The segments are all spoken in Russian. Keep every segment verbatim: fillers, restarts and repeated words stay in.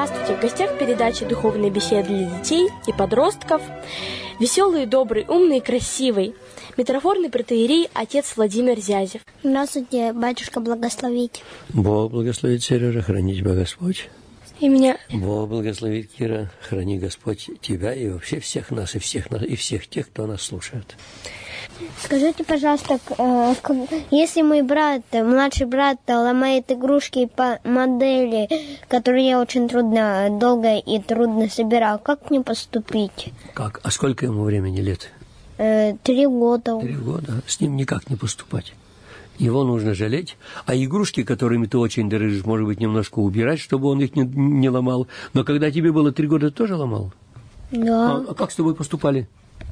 Здравствуйте! В гостях передачи «Духовные беседы для детей и подростков» веселый, добрый, умный, красивый, митрофорный протоиерей отец Владимир Зязев. Здравствуйте, батюшка, благословите. Бог благословит, Сережа, храни тебя Господь. И меня... Бог благословит, Кира, храни Господь тебя и вообще всех нас, и всех, нас, и всех тех, кто нас слушает. Скажите, пожалуйста, если мой брат, младший брат, ломает игрушки по модели, которые я очень трудно, долго и трудно собирал, как мне поступить? Как? А сколько ему времени лет? Э, три года. Три года. С ним никак не поступать. Его нужно жалеть, а игрушки, которыми ты очень дорожишь, может быть, немножко убирать, чтобы он их не, не ломал. Но когда тебе было три года, ты тоже ломал? Да. А, а как с тобой поступали?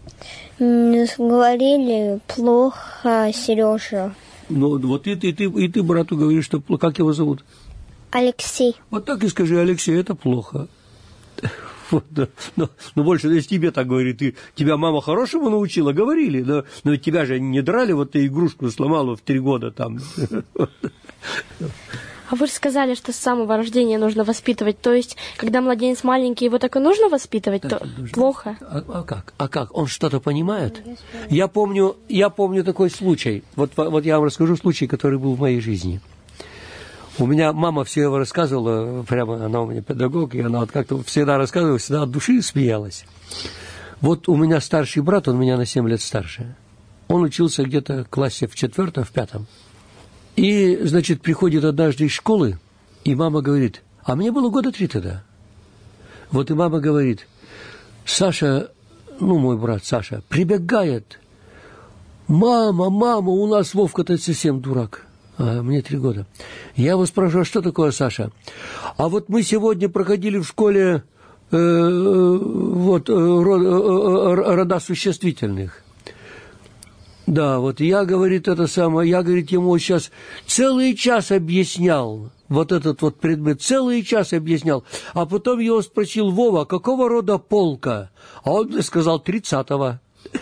Говорили, плохо, Сережа. Ну, вот и ты, и ты, и ты брату говоришь, что как его зовут? Алексей. Вот так и скажи, Алексей, это плохо. Вот, да. но, но больше, если тебе так говорит, ты, тебя мама хорошему научила, говорили, но, но ведь тебя же не драли, вот ты игрушку сломала в три года там. А вы же сказали, что с самого рождения нужно воспитывать, то есть, когда младенец маленький, его так и нужно воспитывать, то нужно. Плохо? А, а как? А как? Он что-то понимает? Я помню, я помню такой случай, вот, вот я вам расскажу случай, который был в моей жизни. У меня мама все его рассказывала, прямо она у меня педагог, и она вот как-то всегда рассказывала, всегда от души смеялась. Вот у меня старший брат, он меня на семь лет старше. Он учился где-то в классе в четвертом, в пятом. И, значит, приходит однажды из школы, и мама говорит, а мне было года три тогда. Вот и мама говорит, Саша, ну, мой брат Саша, прибегает, мама, мама, у нас Вовка-то совсем дурак. А мне три года. Я его спрашиваю, а что такое, Саша? А вот мы сегодня проходили в школе э, вот, э, род, э, рода существительных. Да, вот я, говорит, это самое, я, говорит, ему сейчас целый час объяснял, вот этот вот предмет, целый час объяснял, а потом его спросил, Вова, какого рода полка? А он мне сказал, тридцатого.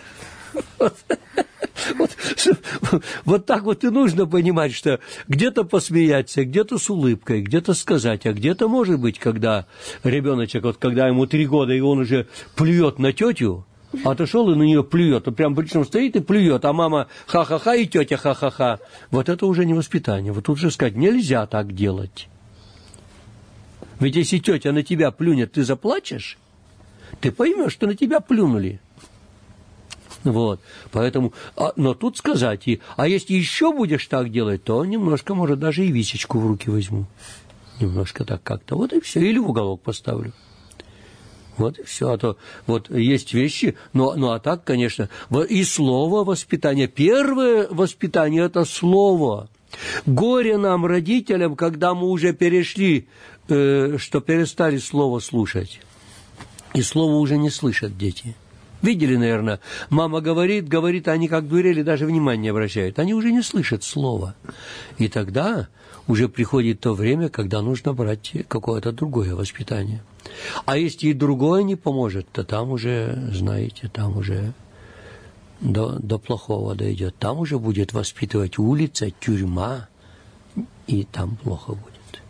Вот, вот так вот и нужно понимать, что где-то посмеяться, где-то с улыбкой, где-то сказать, а где-то, может быть, когда ребеночек, вот когда ему три года, и он уже плюет на тетю, отошел и на нее плюет, он прям причем стоит и плюет, а мама ха-ха-ха и тетя ха-ха-ха. Вот это уже не воспитание. Вот тут же сказать, нельзя так делать. Ведь если тетя на тебя плюнет, ты заплачешь, ты поймешь, что на тебя плюнули. Вот, поэтому, а, но тут сказать, и, а если еще будешь так делать, то немножко, может, даже и висечку в руки возьму. Немножко так как-то, вот и все, или в уголок поставлю. Вот и все, а то вот есть вещи, но, ну а так, конечно, и слово воспитание, первое воспитание – это слово. Горе нам, родителям, когда мы уже перешли, э, что перестали слово слушать, и слово уже не слышат дети. Видели, наверное, мама говорит, говорит, а они как дурели, даже внимания не обращают. Они уже не слышат слова. И тогда уже приходит то время, когда нужно брать какое-то другое воспитание. А если и другое не поможет, то там уже, знаете, там уже до, до плохого дойдет. Там уже будет воспитывать улица, тюрьма, и там плохо будет.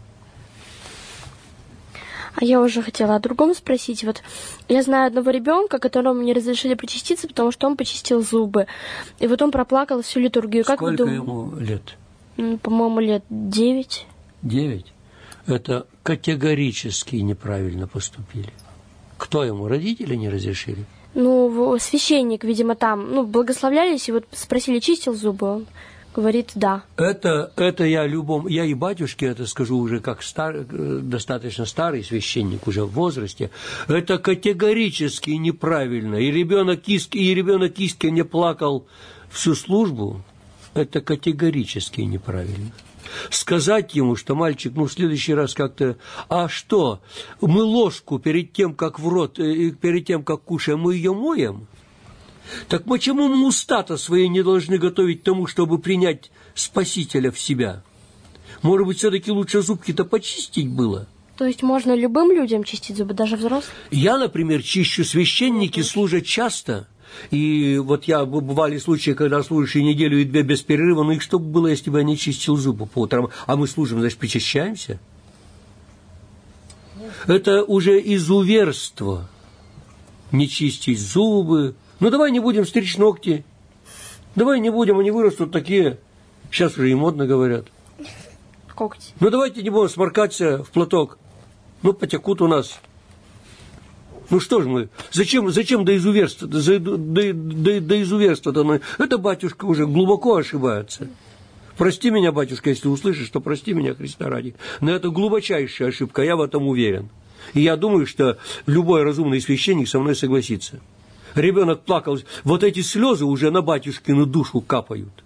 А я уже хотела о другом спросить. Вот я знаю одного ребенка, которому не разрешили причаститься, потому что он почистил зубы. И вот он проплакал всю литургию. Как Сколько вы ему лет? По-моему, лет девять. Девять? Это категорически неправильно поступили. Кто ему? Родители не разрешили? Ну, священник, видимо, там, ну, благословлялись, и вот спросили, чистил зубы, он говорит, да. Это, это я любому, я и батюшке это скажу уже как стар, достаточно старый священник, уже в возрасте. Это категорически неправильно. И ребенок киски, и ребенок киски не плакал всю службу. Это категорически неправильно. Сказать ему, что мальчик, ну, в следующий раз как-то, а что, мы ложку перед тем, как в рот, перед тем, как кушаем, мы ее моем? Так почему мы уста-то свои не должны готовить к тому, чтобы принять Спасителя в себя? Может быть, все-таки лучше зубки-то почистить было? То есть можно любым людям чистить зубы, даже взрослым? Я, например, чищу, священники служат часто. И вот я, бывали случаи, когда служишь и неделю, и две без перерыва, ну и что бы было, если бы я не чистил зубы по утрам? А мы служим, значит, причащаемся? Это уже изуверство. Не чистить зубы. Ну, давай не будем стричь ногти. Давай не будем, они вырастут такие. Сейчас уже и модно говорят. Когти. Ну, давайте не будем сморкаться в платок. Ну, потекут у нас. Ну, что ж мы, зачем, зачем до изуверства, до, до, до, до изуверства-то? Это батюшка уже глубоко ошибается. Прости меня, батюшка, если услышишь, то прости меня, Христа ради. Но это глубочайшая ошибка, я в этом уверен. И я думаю, что любой разумный священник со мной согласится. Ребенок плакал, вот эти слезы уже на батюшкину душу капают.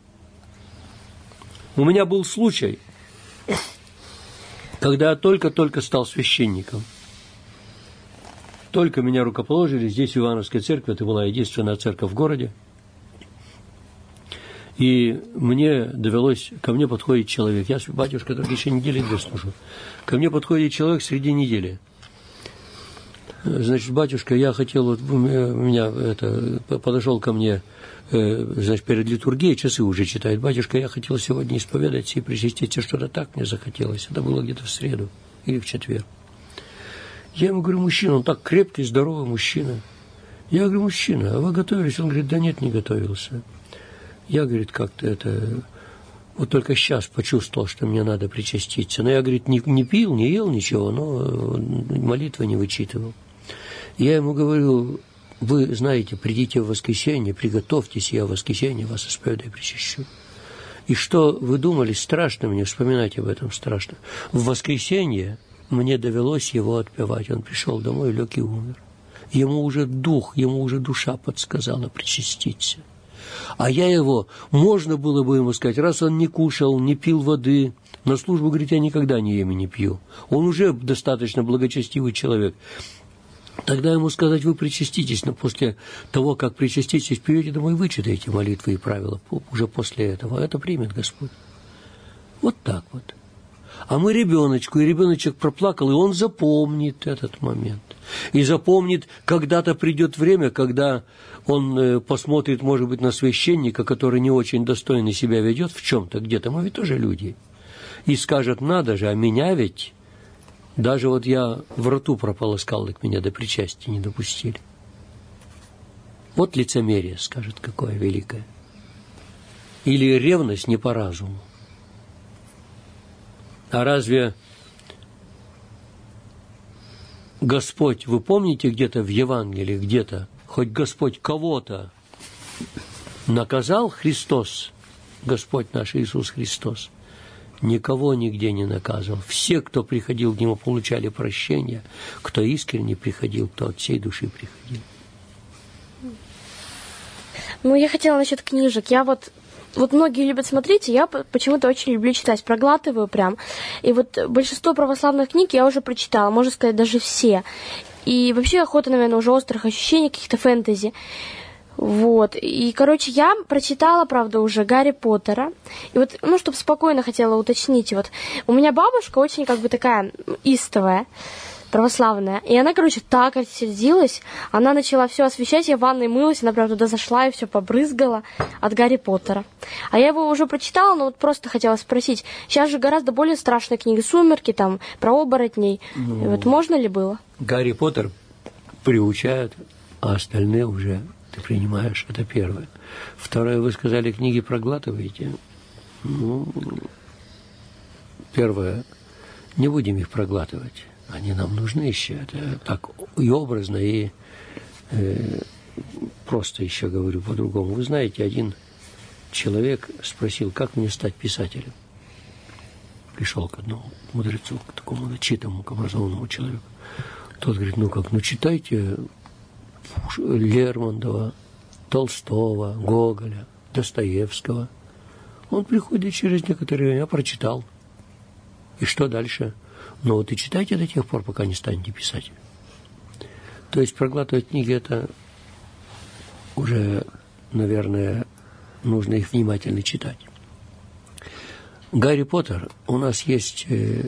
У меня был случай, когда я только-только стал священником. Только меня рукоположили здесь, в Ивановской церкви, это была единственная церковь в городе. И мне довелось, ко мне подходит человек, я, батюшка, только еще недели две служу. Ко мне подходит человек среди недели. Значит, батюшка, я хотел, вот у меня это, подошел ко мне, значит, перед литургией, часы уже читает. Батюшка, я хотел сегодня исповедаться и причаститься, что-то так мне захотелось. Это было где-то в среду или в четверг. Я ему говорю, мужчина, он так крепкий, здоровый мужчина. Я говорю, мужчина, а вы готовились? Он говорит, да нет, не готовился. Я, говорит, как-то это... Вот только сейчас почувствовал, что мне надо причаститься. Но я, говорит, не, не пил, не ел ничего, но молитвы не вычитывал. Я ему говорю, вы знаете, придите в воскресенье, приготовьтесь, я в воскресенье вас исповедаю и причащу. И что вы думали, страшно мне, вспоминать об этом страшно. В воскресенье мне довелось его отпевать. Он пришел домой, лег и умер. Ему уже дух, ему уже душа подсказала причаститься. А я его, можно было бы ему сказать, раз он не кушал, не пил воды, на службу, говорит, я никогда не ем и не пью. Он уже достаточно благочестивый человек. Тогда ему сказать, вы причаститесь, но после того, как причаститесь, придете домой, вычитаете молитвы и правила. Уже после этого. Это примет Господь. Вот так вот. А мы ребеночку, и ребеночек проплакал, и он запомнит этот момент. И запомнит, когда-то придет время, когда он посмотрит, может быть, на священника, который не очень достойно себя ведет в чем-то, где-то. Мы ведь тоже люди. И скажет, надо же, а меня ведь... Даже вот я в рту прополоскал, так меня до причастия не допустили. Вот лицемерие, скажет, какое великое. Или ревность не по разуму. А разве Господь, вы помните где-то в Евангелии, где-то, хоть Господь кого-то наказал Христос, Господь наш Иисус Христос? Никого нигде не наказывал. Все, кто приходил к Нему, получали прощение. Кто искренне приходил, кто от всей души приходил. Ну, я хотела насчет книжек. Я вот... Вот многие любят смотреть, и я почему-то очень люблю читать, проглатываю прям. И вот большинство православных книг я уже прочитала, можно сказать, даже все. И вообще охота, наверное, уже острых ощущений, каких-то фэнтези. Вот. И, короче, я прочитала, правда, уже Гарри Поттера. И вот, ну, чтобы спокойно хотела уточнить, вот у меня бабушка очень как бы такая истовая, православная. И она, короче, так отсердилась. Она начала все освещать, я в ванной мылась, она прям туда зашла и все побрызгала от Гарри Поттера. А я его уже прочитала, но вот просто хотела спросить. Сейчас же гораздо более страшная книга «Сумерки», там, про оборотней. Ну, вот можно ли было? Гарри Поттер приучают, а остальные уже ты принимаешь. Это первое. Второе, вы сказали, книги проглатываете. Ну, первое, не будем их проглатывать. Они нам нужны еще. Это так и образно, и э, просто еще говорю по-другому. Вы знаете, один человек спросил, как мне стать писателем. Пришел к одному мудрецу, к такому начитанному, к образованному человеку. Тот говорит, ну как, ну читайте Лермонтова, Толстого, Гоголя, Достоевского. Он приходит через некоторое время, я прочитал. И что дальше? Но вот и читайте до тех пор, пока не станете писать. То есть проглатывать книги, это уже, наверное, нужно их внимательно читать. Гарри Поттер, у нас есть э,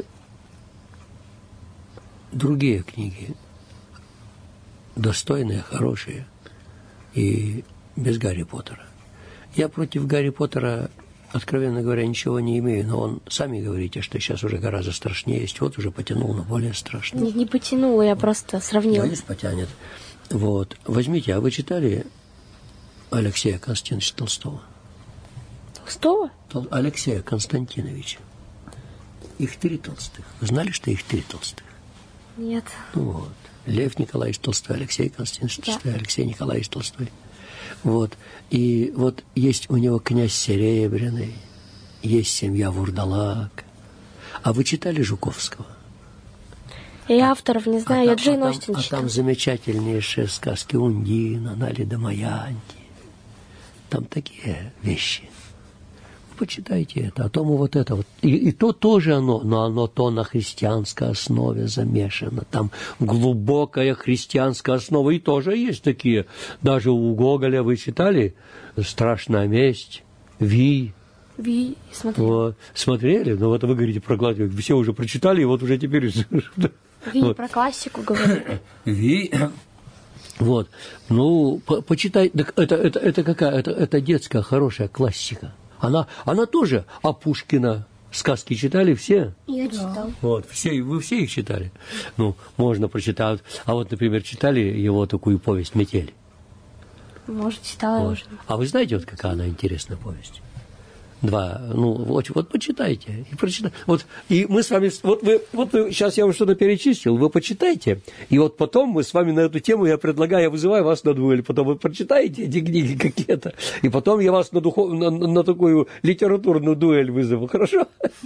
другие книги, достойные, хорошие, и без Гарри Поттера. Я против Гарри Поттера откровенно говоря, ничего не имею, но он, сами говорите, что сейчас уже гораздо страшнее есть, вот уже потянул на более страшное. Не, не потянула, я просто сравнила. Боюсь, потянет. Вот. Возьмите, а вы читали Алексея Константиновича Толстого? Толстого? Тол- Алексея Константиновича. Их три Толстых. Вы знали, что их три Толстых? Нет. Ну вот. Лев Николаевич Толстой, Алексей Константинович Да. Толстой, Алексей Николаевич Толстой. Вот. И вот есть у него князь Серебряный, есть семья Вурдалак. А вы читали Жуковского? Я авторов не знаю, а я там, Джейн а Остин там, а читала. там замечательнейшие сказки Ундина, Налида Маянти. Там такие вещи. Почитайте это, а то мы вот это вот. И, и то тоже оно, но оно то на христианской основе замешано. Там глубокая христианская основа. И тоже есть такие. Даже у Гоголя вы читали «Страшная месть», «Ви». Ви, смотри. Вот. Смотрели? Ну вот вы говорите про классику. Все уже прочитали, и вот уже теперь... Ви вот. про классику говорит. Ви. Вот. Ну, по почитай. Так это, это, это какая? Это, это детская хорошая классика. Она, она тоже, а Пушкина сказки читали все? Я читал. Вот, все, вы все их читали? Ну, можно прочитать. А вот, например, читали его такую повесть «Метель»? Может, читала я Вот. уже. А вы знаете, вот какая она интересная повесть? Два, ну, вот, вот почитайте. И прочитайте. Вот, и мы с вами, вот вы, вот вы, сейчас я вам что-то перечислил, вы почитайте, и вот потом мы с вами на эту тему, я предлагаю, я вызываю вас на дуэль, потом вы прочитаете эти книги какие-то, и потом я вас на, духов, на, на такую литературную дуэль вызову, хорошо?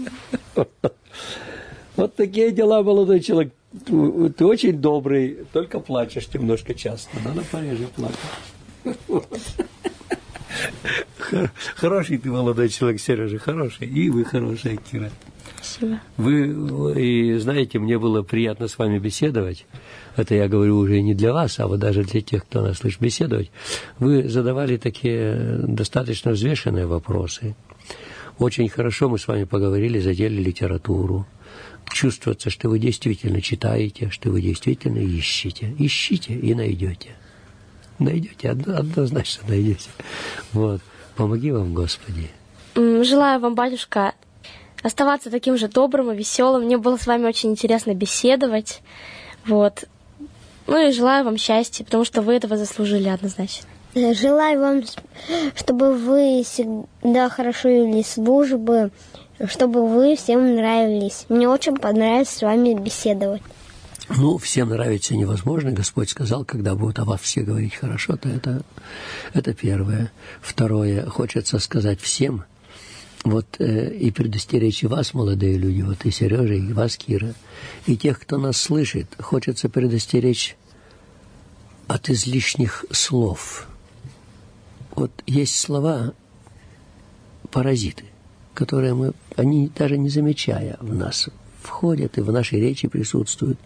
Вот такие дела, молодой человек. Ты очень добрый, только плачешь немножко часто, надо пореже плакать. Хороший ты, молодой человек, Сережа, хороший. И вы хорошая, Кира. Спасибо. Вы, и знаете, мне было приятно с вами беседовать. Это я говорю уже не для вас, а вот даже для тех, кто нас слышит, беседовать. Вы задавали такие достаточно взвешенные вопросы. Очень хорошо мы с вами поговорили, задели литературу. Чувствуется, что вы действительно читаете, что вы действительно ищете. Ищите и найдете. Найдете, однозначно найдете. Вот. Помоги вам, Господи. Желаю вам, батюшка, оставаться таким же добрым и веселым. Мне было с вами очень интересно беседовать. Вот. Ну и желаю вам счастья, потому что вы этого заслужили однозначно. Желаю вам, чтобы вы всегда хорошо вели службы, чтобы вы всем нравились. Мне очень понравилось с вами беседовать. Ну, всем нравится невозможно. Господь сказал, когда будут о вас все говорить хорошо, то это, это первое. Второе, хочется сказать всем, вот э, и предостеречь и вас, молодые люди, вот и Сережа, и вас, Кира, и тех, кто нас слышит, хочется предостеречь от излишних слов. Вот есть слова паразиты, которые мы, они даже не замечая в нас, входят и в нашей речи присутствуют.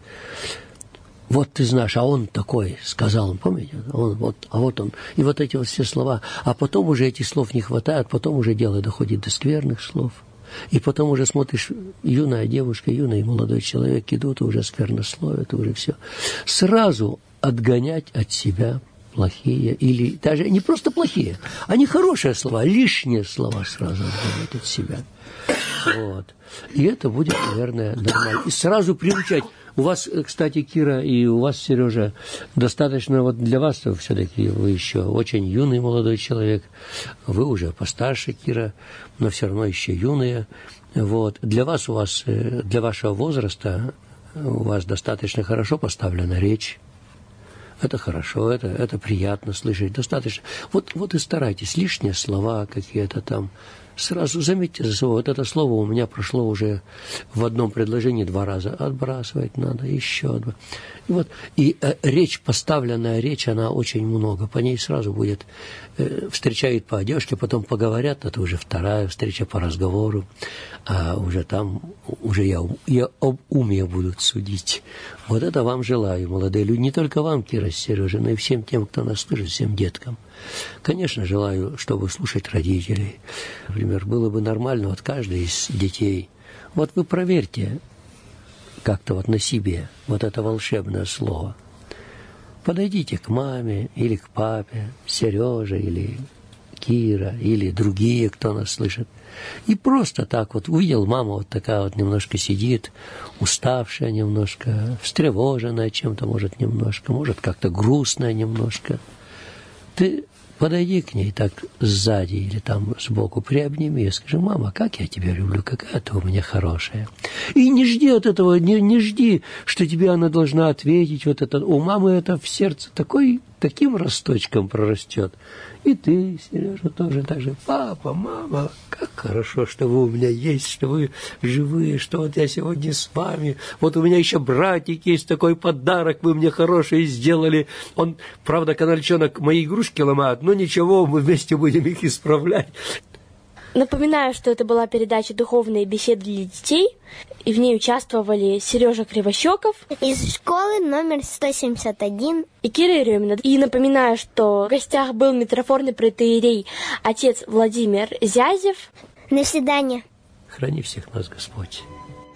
Вот ты знаешь, а он такой, сказал он, помните? Он, вот, а вот он. И вот эти вот все слова. А потом уже этих слов не хватает, потом уже дело доходит до скверных слов. И потом уже смотришь, юная девушка, юный молодой человек идут, и уже сквернословят, и уже все. Сразу отгонять от себя плохие, или даже не просто плохие, а не хорошие слова, лишние слова сразу отгонять от себя. Вот. И это будет, наверное, нормально. И сразу приучать. У вас, кстати, Кира, и у вас, Сережа, достаточно, вот для вас все-таки вы еще очень юный молодой человек, вы уже постарше, Кира, но все равно еще юные. Вот. Для вас, у вас, для вашего возраста, у вас достаточно хорошо поставлена речь. Это хорошо, это, это приятно слышать, достаточно. Вот, вот и старайтесь, лишние слова какие-то там. Сразу заметьте за собой, вот это слово у меня прошло уже в одном предложении два раза. Отбрасывать надо, еще одно. И, вот, и э, речь, поставленная речь, она очень много. По ней сразу будет, э, встречают по одежке, потом поговорят, это уже вторая встреча по разговору. А уже там, уже я, я об уме будут судить. Вот это вам желаю, молодые люди. Не только вам, Кира, Сережа, но и всем тем, кто нас слышит, всем деткам. Конечно, желаю, чтобы слушать родителей. Например, было бы нормально, вот каждый из детей, вот вы проверьте как-то вот на себе вот это волшебное слово. Подойдите к маме или к папе, Сереже или Кира или другие, кто нас слышит. И просто так вот увидел мама вот такая вот немножко сидит, уставшая немножко, встревоженная чем-то, может, немножко, может, как-то грустная немножко. Ты подойди к ней так сзади или там сбоку, приобними и скажи: мама, как я тебя люблю, какая ты у меня хорошая. И не жди от этого, не, не жди, что тебе она должна ответить. Вот это. У мамы это в сердце такой, таким росточком прорастет. И ты, Сережа, тоже так же: папа, мама, как хорошо, что вы у меня есть, что вы живые, что вот я сегодня с вами. Вот у меня еще братик есть, такой подарок вы мне хороший сделали. Он, правда, канальчонок, мои игрушки ломает, но ничего, мы вместе будем их исправлять. Напоминаю, что это была передача «Духовные беседы для детей», и в ней участвовали Сережа Кривощеков из школы номер сто семьдесят один и Кира Еремина. И напоминаю, что в гостях был митрофорный протоиерей отец Владимир Зязев. До свидания. Храни всех нас Господь.